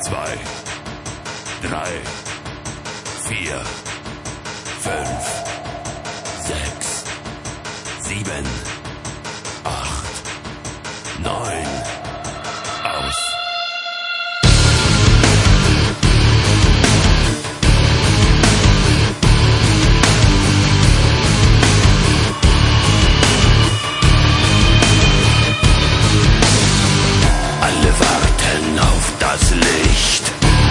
2, 3, 4, 5, 6, 7, 8, 9. Aus. Alle warten auf das Licht.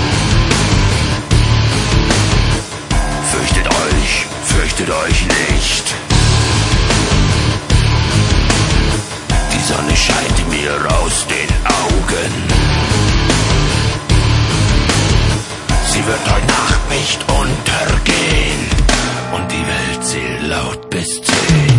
Fürchtet euch nicht. Die Sonne scheint mir aus den Augen. Sie wird heute Nacht nicht untergehen. Und die Welt zählt laut bis 10.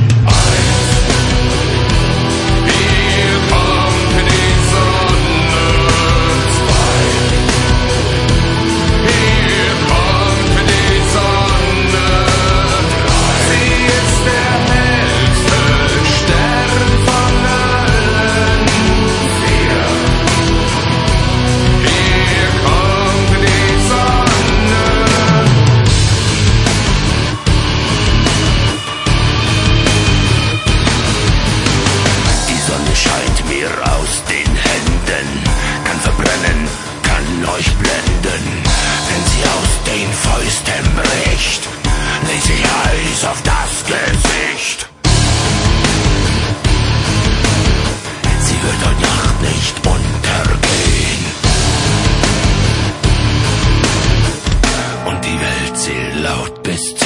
Aus den Händen, kann verbrennen, kann euch blenden. Wenn sie aus den Fäusten bricht, legt sich Eis auf das Gesicht. Sie wird heute Nacht nicht untergehen. Und die Welt zählt laut bis 10.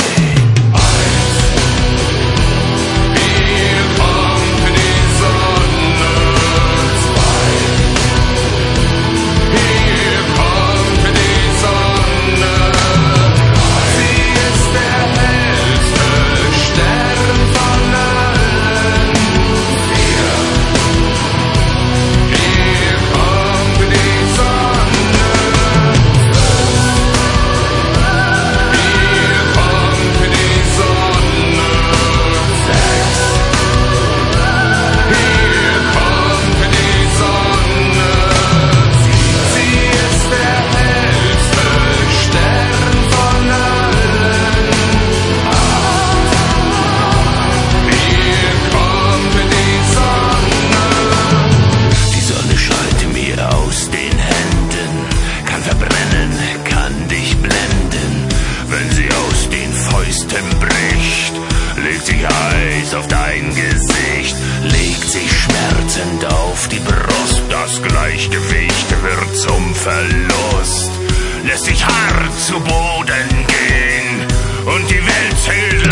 Bricht, legt sich Eis auf dein Gesicht, legt sich schmerzend auf die Brust, das Gleichgewicht wird zum Verlust, lässt sich hart zu Boden gehen und die Welt zählt